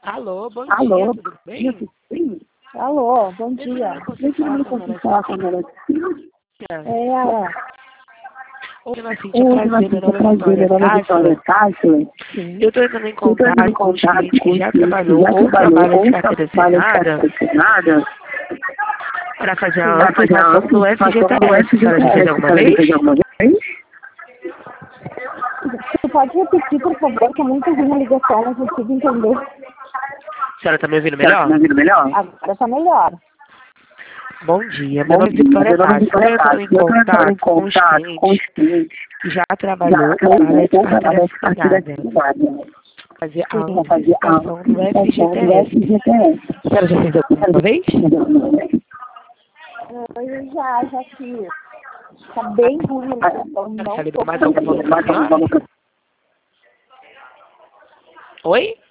Alô, bom dia, tudo bem? Alô, bom dia. Deixa eu consigo falar com a Dona Oi, Dona Cíntia, prazer, meu nome é Vitória Cássio. Eu estou entrando em contato com os clientes que já trabalhou ou trabalha de carteira assinada para fazer a ampliação do FGTS. A senhora já fez alguma vez? Você pode repetir, por favor, que é muito ruim a ligação, não consigo entender. A senhora está me ouvindo melhor? Agora está melhor. Bom dia, meu nome é Vitória Cássio. Eu estou entrando em contato com os clientes que já trabalhou ou trabalha de carteira assinada. Fazer a ampliação do FGTS. A senhora já fez alguma vez? Eu já fiz. Está bem ruim a ligação, não Você estou mais alguma coisa? Oi?